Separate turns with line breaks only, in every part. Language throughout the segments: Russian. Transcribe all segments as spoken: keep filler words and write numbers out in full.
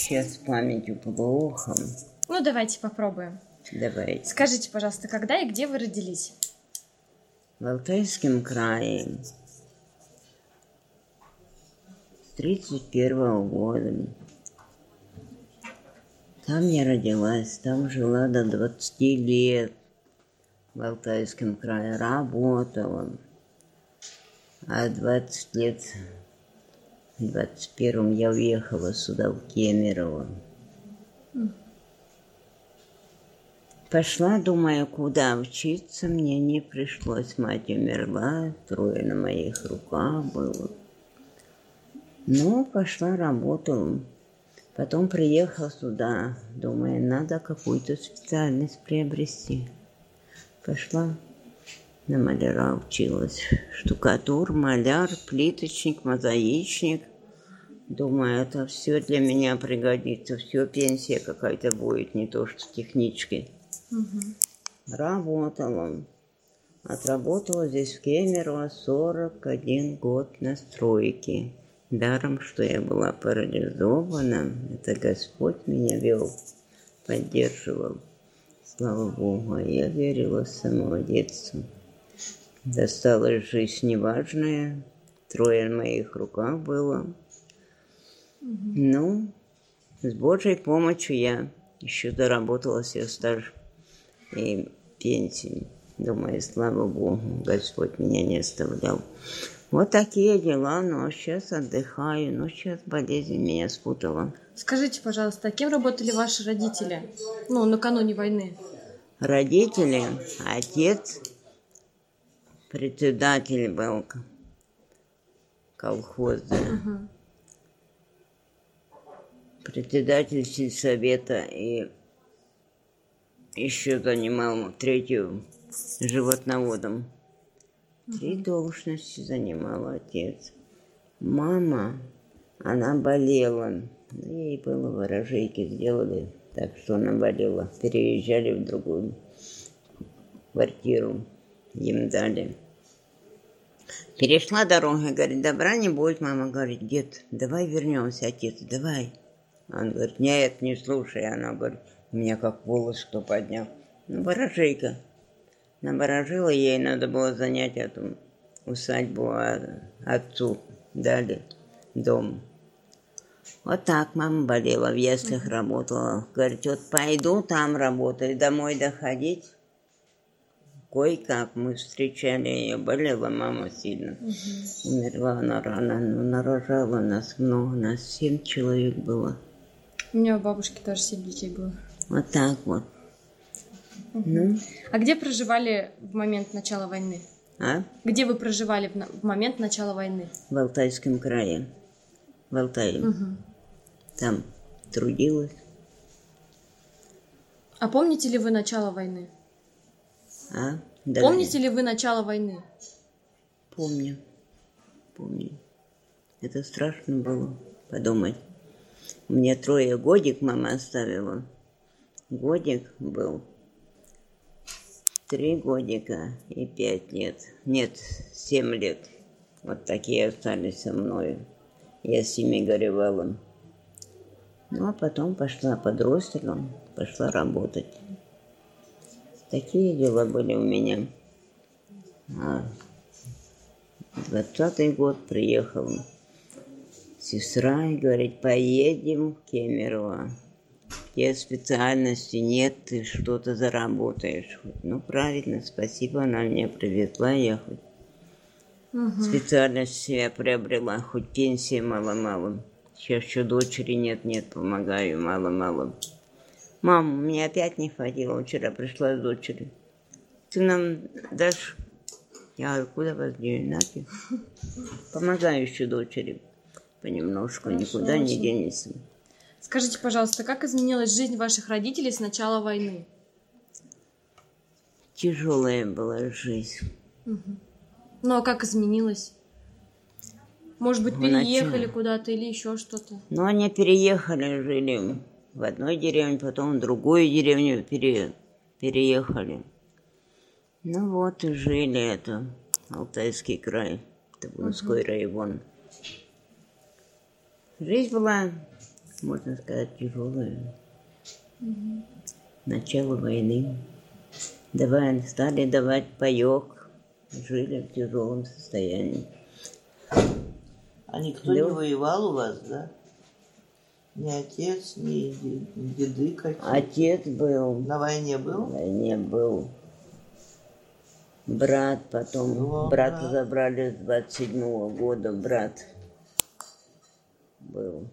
сейчас с памятью плохо.
Ну, давайте попробуем.
Давайте.
Скажите, пожалуйста, когда и где вы родились?
В Алтайском крае. С тридцать первого года. Там я родилась, там жила до двадцати лет. В Алтайском крае работала. А двадцать лет, в двадцать первом я уехала сюда, в Кемерово. Пошла, думаю, куда учиться, мне не пришлось. Мать умерла, трое на моих руках было. Ну, пошла, работала. Потом приехала сюда, думаю, надо какую-то специальность приобрести. Пошла, на маляра училась. Штукатур, маляр, плиточник, мозаичник. Думаю, это все для меня пригодится. Все, пенсия какая-то будет, не то что технички. Угу. Работала. Отработала здесь в Кемерово сорок один год на стройке. Даром, что я была парализована, это Господь меня вел, поддерживал. Слава Богу, я верила с самого детства. Досталась жизнь неважная, трое на моих руках было. Угу. Ну, с Божьей помощью я еще доработала себе стаж и пенсию. Думаю, слава Богу, Господь меня не оставлял. Вот такие дела, но сейчас отдыхаю, но сейчас болезнь меня спутала.
Скажите, пожалуйста, а кем работали ваши родители, ну, накануне войны?
Родители, отец, председатель был колхоза, угу. Председатель сельсовета и еще занимал третью животноводом. Три должности занимал отец. Мама, она болела. Ей было ворожейки сделали, так что она болела. Переезжали в другую квартиру, им дали. Перешла дорога, говорит, добра не будет. Мама говорит, дед, давай вернемся, отец, давай. Он говорит, нет, не слушай. Она говорит, у меня как волос кто поднял. Ну, ворожейка. Наворожила, ей надо было занять эту усадьбу, а отцу дали дом. Вот так мама болела, в яслях uh-huh. работала. Говорит, вот пойду там работать, домой доходить. Кое-как мы встречали ее, болела мама сильно. Uh-huh. Умерла она рано, но нарожала нас много, нас семь человек было.
У меня у бабушки тоже семь детей было.
Вот так вот.
Uh-huh. Ну. А где проживали в момент начала войны?
А?
Где вы проживали в, на... в момент начала войны?
В Алтайском крае. В Алтае. Uh-huh. Там трудилась.
А помните ли вы начало войны?
А? Да,
помните ли вы начало войны?
Помню. Помню. Это страшно было подумать. Мне трое годик мама оставила. Годик был. Три годика и пять лет. Нет, семь лет. Вот такие остались со мной. Я с ними горевала. Ну, а потом пошла подростком, пошла работать. Такие дела были у меня. А двадцатый год приехал сестра и говорит, поедем в Кемерово. Тебе специальности нет, ты что-то заработаешь. Ну, правильно, спасибо, она меня привезла, я хоть угу. специальность себя приобрела, хоть пенсии мало-мало. Сейчас еще дочери нет-нет, помогаю мало-мало. Мама, мне опять не хватило, вчера пришла с дочерью. Ты нам дашь? Я говорю, куда вас денете? Помогаю еще дочери понемножку, хорошо, никуда очень. Не денется.
Скажите, пожалуйста, как изменилась жизнь ваших родителей с начала войны?
Тяжелая была жизнь.
Угу. Ну, а как изменилась? Может быть, переехали начале... куда-то или еще что-то?
Ну, они переехали, жили в одной деревне, потом в другую деревню пере... переехали. Ну вот и жили это, Алтайский край, Табунской uh-huh. район. Жизнь была можно сказать, тяжелое. Угу. Начало войны. Давай, стали давать паёк. Жили в тяжелом состоянии.
А никто да. не воевал у вас, да? Ни отец, ни деды какие?
Отец был.
На войне был?
На войне был. Брат потом. Его брата брат. Забрали с двадцать седьмого года. Брат был.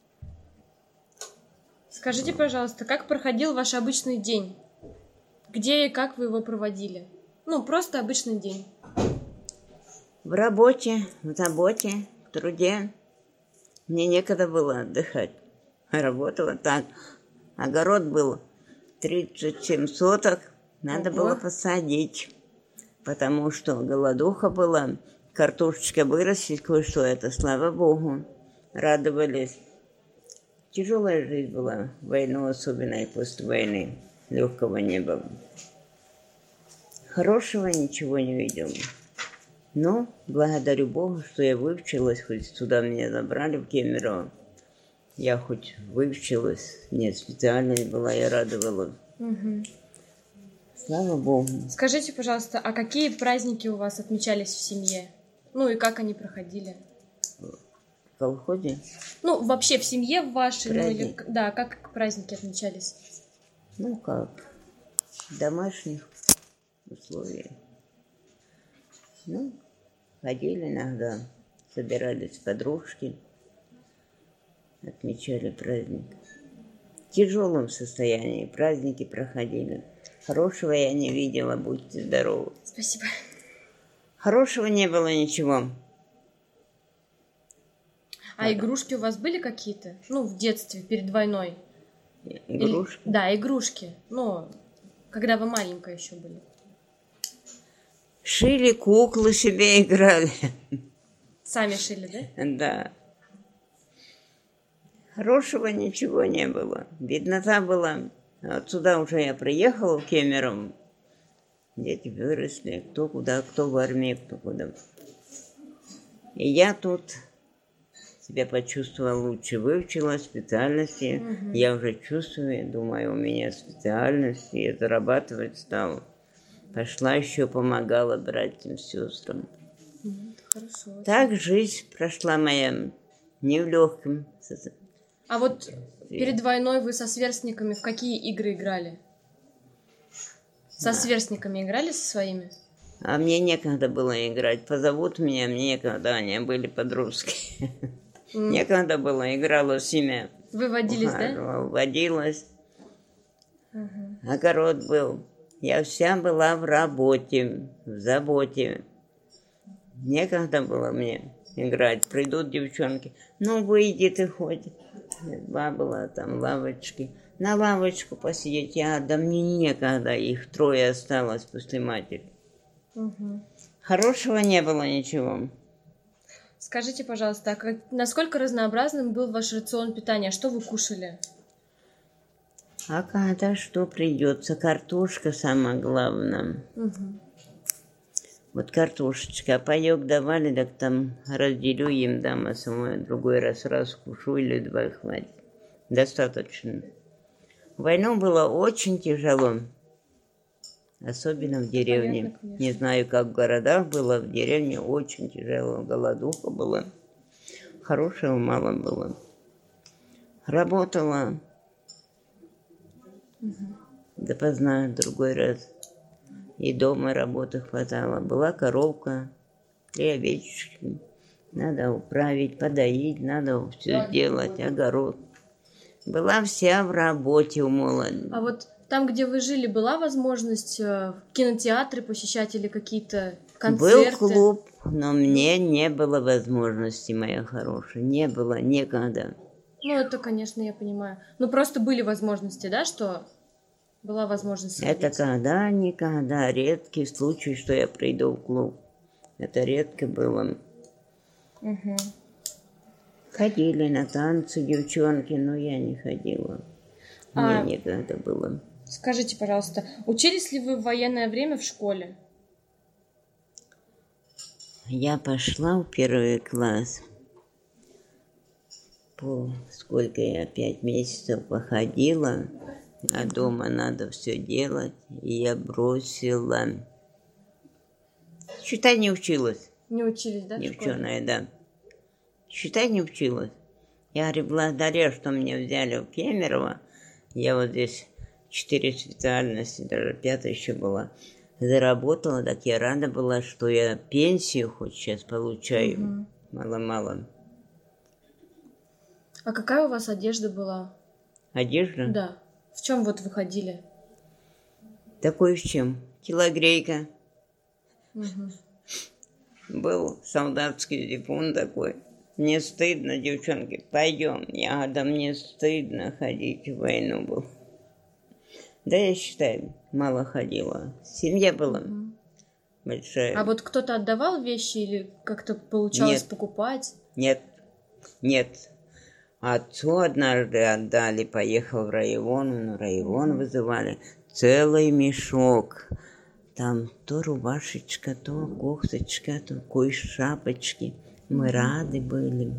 Скажите, пожалуйста, как проходил ваш обычный день? Где и как вы его проводили? Ну, просто обычный день.
В работе, в заботе, в труде. Мне некогда было отдыхать. Работала так. Огород был тридцать семь соток. Надо Ого. было посадить. Потому что голодуха была. Картошечка вырастет, кое-что это, слава Богу. Радовались. Тяжелая жизнь была. Войну особенно и после войны. Легкого не было. Хорошего ничего не видела. Но благодарю Богу, что я выучилась, хоть сюда меня забрали в Кемерово. Я хоть выучилась, нет, специальность была, я радовалась. Угу. Слава Богу.
Скажите, пожалуйста, а какие праздники у вас отмечались в семье? Ну и как они проходили?
В колхозе?
Ну, вообще в семье в вашей, ну, или, да, как праздники отмечались?
Ну как, в домашних условиях. Ну, ходили иногда, собирались подружки, отмечали праздник. В тяжелом состоянии праздники проходили. Хорошего я не видела, будьте здоровы.
Спасибо.
Хорошего не было ничего.
А да. Игрушки у вас были какие-то? Ну, в детстве, перед войной?
Игрушки?
Или... Да, игрушки. Ну, когда вы маленькая еще были.
Шили куклы себе, играли.
Сами шили, да?
Да. Хорошего ничего не было. Беднота была. Отсюда уже я приехала в Кемерово. Дети выросли. Кто куда, кто в армии, кто куда. И я тут себя почувствовала лучше. Выучила специальности. Угу. Я уже чувствую, думаю, у меня специальности. Я зарабатывать стала. Пошла еще, помогала братьям, сестрам.
Хорошо.
Так жизнь прошла моя не в легком.
А вот перед войной вы со сверстниками в какие игры играли? Со да. сверстниками играли со своими?
А мне некогда было играть. Позовут меня, мне некогда, они были подростки. Mm. Некогда было, играла семья.
Вы водились, да?
Водилась. Uh-huh. Огород был. Я вся была в работе, в заботе. Некогда было мне играть. Придут девчонки. Ну, выйди ты хоть. Два было там лавочки. На лавочку посидеть. Я, да мне некогда. Их трое осталось после матери. Угу. Хорошего не было ничего.
Скажите, пожалуйста, а как, насколько разнообразным был ваш рацион питания? Что вы кушали?
А когда что придется? Картошка самое главное. Угу. Вот картошечка. А паёк давали, так там разделю им, дам, а самой другой раз раз кушу или два хватит. Достаточно. В войну было очень тяжело. Особенно в деревне. Понятно, не знаю, как в городах было, в деревне очень тяжело. Голодуха была. Хорошего мало было. Работала. Угу. Допоздна, другой раз. И дома работы хватало. Была коровка, три овечки. Надо управить, подоить, надо все сделать, огород. Была вся в работе у молодых.
А вот там, где вы жили, была возможность кинотеатры посещать или какие-то концерты?
Был клуб, но мне не было возможности, моя хорошая. Не было никогда.
Ну, это, конечно, я понимаю. Ну, просто были возможности, да, что была возможность сходить?
Это когда, никогда. Редкий случай, что я приду в клуб. Это редко было. Угу. Ходили на танцы девчонки, но я не ходила. Мне а... никогда было.
Скажите, пожалуйста, учились ли вы в военное время в школе?
Я пошла в первый класс. Пол, сколько я, пять месяцев походила, а дома надо все делать, и я бросила. Считай, не училась.
Не учились, да?
Не
в школе?
ученая, да. Считай, не училась. Я говорю, благодаря, что меня взяли в Кемерово, я вот здесь четыре специальности, даже пятая еще была, заработала, так я рада была, что я пенсию хоть сейчас получаю, угу. Мало-мало.
А какая у вас одежда была?
Одежда?
Да. В чем вот вы ходили?
Такой в чем? Телогрейка.
Угу.
Был солдатский зипун такой. Мне стыдно, девчонки, пойдем. Я говорю, да мне стыдно ходить в войну был. Да, я считаю, мало ходила. Семья была угу. большая.
А вот кто-то отдавал вещи или как-то получалось
нет.
покупать?
Нет, нет. Отцу однажды отдали, поехал в район, ну, район угу. вызывали. Целый мешок. Там то рубашечка, то кофточка, то кое шапочки. Мы рады были.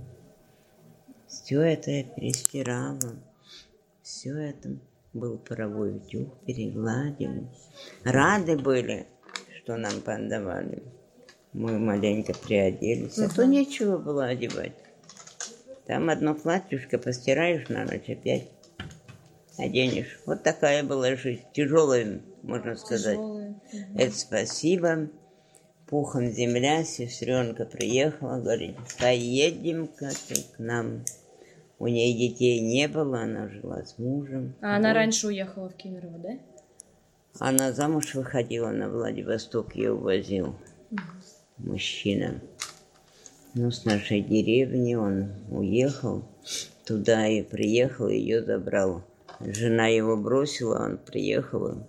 Все это я перестирала. Все это был паровой утюг, перегладили. Рады были, что нам подавали. Мы маленько приоделись. Uh-huh. А то нечего было одевать. Там одно платьюшко постираешь на ночь, опять оденешь. Вот такая была жизнь. Тяжелая, можно сказать.
Тяжелая. Uh-huh.
Это спасибо. Пухом земля, сестренка приехала, говорит, поедем-ка ты к нам. У нее детей не было, она жила с мужем.
А она раньше уехала в Кемерово, да?
Она замуж выходила, на Владивосток ее увозил угу. мужчина. Ну, с нашей деревни он уехал, туда и приехал, ее забрал. Жена его бросила, он приехал.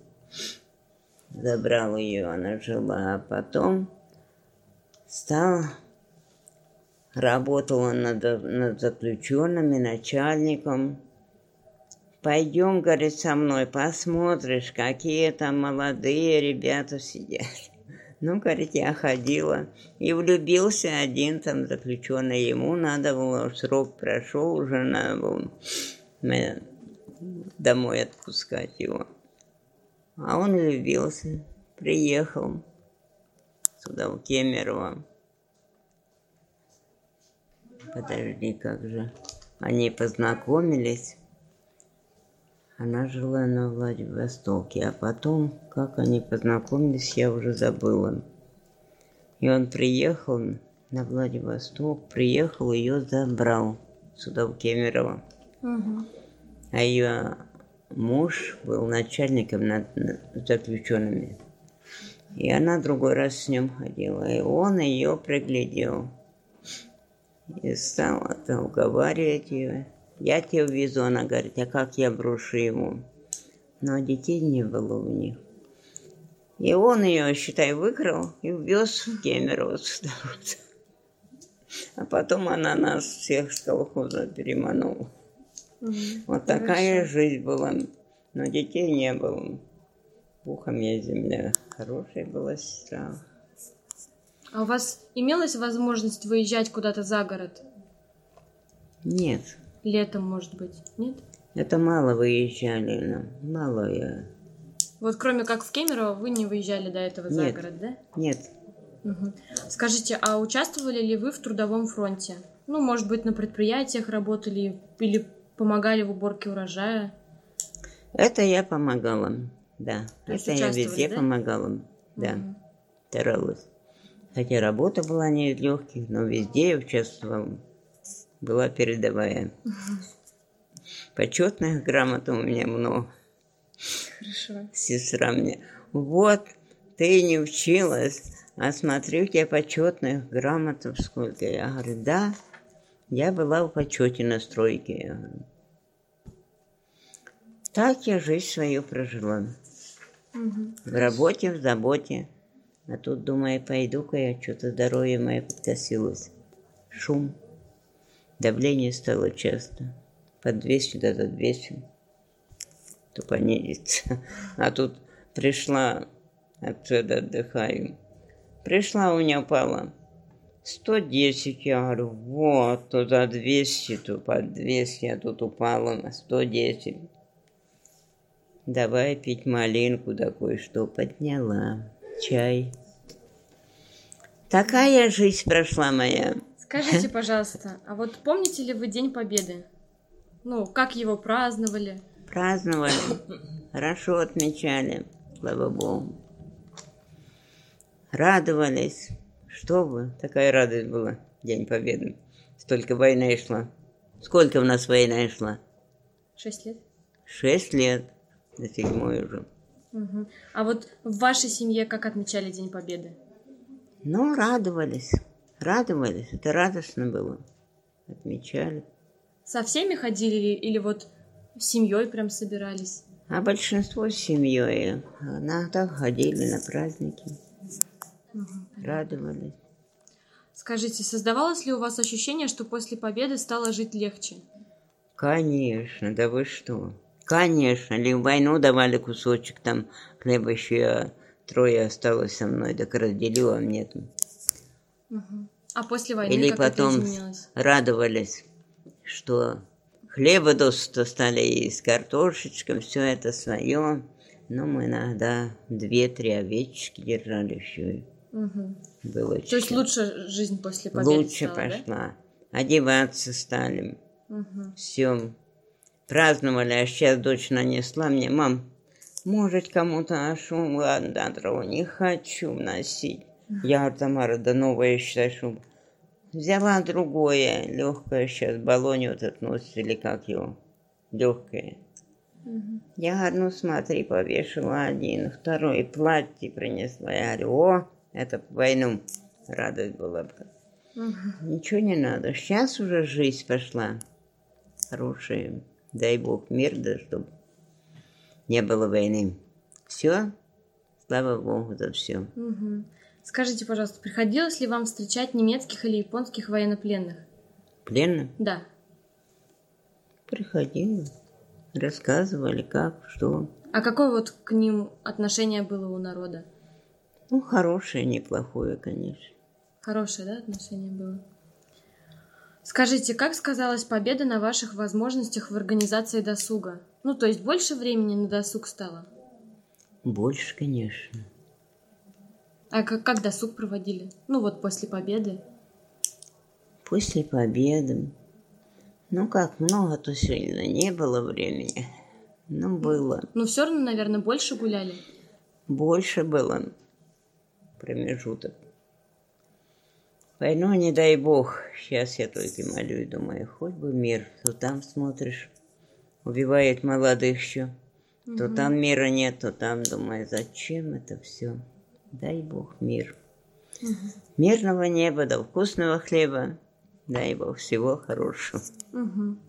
Забрал ее, она жила, а потом стал, работала над, над заключенными, начальником. Пойдем, говорит, со мной, посмотришь, какие там молодые ребята сидят. Ну, говорит, я ходила, и влюбился один там заключенный, ему надо было, срок прошел, уже надо было домой отпускать его. А он влюбился, приехал сюда, в Кемерово. Подожди, как же. Они познакомились. Она жила на Владивостоке. А потом, как они познакомились, я уже забыла. И он приехал на Владивосток, приехал, ее забрал сюда, в Кемерово. Угу. А ее... Муж был начальником над заключенными. И она другой раз с ним ходила. И он ее приглядел. И стал это уговаривать ее. Я тебя увезу. Она говорит, а как я брошу ему? Но детей не было у них. И он ее, считай, выкрал и увез в Кемерово сюда. А потом она нас всех с колхоза переманула. Угу, вот хорошо. Такая жизнь была, но детей не было. Пухом я земля. Хорошая была сестра.
А у вас имелась возможность выезжать куда-то за город?
Нет.
Летом, может быть, нет?
Это мало выезжали нам, мало я.
Вот кроме как в Кемерово вы не выезжали до этого за
нет.
город, да?
Нет.
Угу. Скажите, а участвовали ли вы в трудовом фронте? Ну, может быть, на предприятиях работали или помогали в уборке урожая?
Это я помогала, да.
То
Это я везде да? помогала, да. Угу. Старалась. Хотя работа была не из легких, но везде я участвовала. Была передовая. Угу. Почетных грамот у меня много.
Хорошо.
Сестра мне, вот, ты не училась, а смотри, у тебя почетных грамотов сколько. Я говорю, да. Я была в почете на стройке. Так я жизнь свою прожила. Угу. В работе, в заботе. А тут, думаю, пойду-ка я, что-то здоровье мое подкосилось. Шум. Давление стало часто. Под двести, да до двести. То понизится. А тут пришла, отсюда отдыхаю. Пришла, у меня упала. сто десять, я говорю, вот, то за двести, то под двести, а тут упало на сто десять. Давай пить малинку, да кое-что подняла. Чай. Такая жизнь прошла моя.
Скажите, пожалуйста, а вот помните ли вы День Победы? Ну, как его праздновали?
Праздновали, хорошо отмечали, слава Богу. Радовались. Что вы, такая радость была, День Победы. Столько войны шла. Сколько у нас война шла?
Шесть лет.
Шесть лет. До седьмой уже.
Угу. А вот в вашей семье как отмечали День Победы?
Ну, радовались. Радовались. Это радостно было. Отмечали.
Со всеми ходили или вот с семьей прям собирались?
А большинство с семьей. Иногда ходили на праздники. Угу. Радовались.
Скажите, создавалось ли у вас ощущение, что после победы стало жить легче?
Конечно, да вы что? Конечно, ли в войну давали кусочек, там хлеба еще трое осталось со мной, так разделила мне там.
Угу. А после войны
или
как
потом
это изменилось?
Радовались, что хлеба досыта стали и с картошечкой, все это свое. Но мы иногда две-три овечки держали еще.
Угу.
Было
То есть лучше жизнь после победы
лучше
стала,
пошла.
Да?
Одеваться стали.
Угу.
Все. Праздновали, а сейчас дочь нанесла мне: мам, может, кому-то ношу? Ладно, да, не хочу носить. Я говорю: Тамара, да новая, считай, шуба. Взяла другое, легкое, сейчас баллоне вот этот носит, или как его, легкое. Угу. Я говорю: ну смотри, повешала один, второй, платье принесла. Я говорю: о, это по войну радость была бы. Угу. Ничего не надо, сейчас уже жизнь пошла хорошая. Дай Бог мир, да чтобы не было войны. Все, слава Богу за все.
Угу. Скажите, пожалуйста, приходилось ли вам встречать немецких или японских военнопленных?
Пленных?
Да.
Приходилось. Рассказывали, как, что.
А какое вот к ним отношение было у народа?
Ну, хорошее, неплохое, конечно.
Хорошее, да, отношение было? Скажите, как сказалась победа на ваших возможностях в организации досуга? Ну, то есть больше времени на досуг стало?
Больше, конечно.
А как, как досуг проводили? Ну, вот после победы.
После победы. Ну, как, много-то сильно не было времени. Но было.
Ну, все равно, наверное, больше гуляли?
Больше было промежуток. Войну, не дай Бог. Сейчас я только молю и думаю, хоть бы мир. То там смотришь, убивает молодых еще. Угу. То там мира нет, то там, думаю, зачем это все? Дай Бог мир. Угу. Мирного неба, да вкусного хлеба. Дай Бог всего хорошего.
Угу.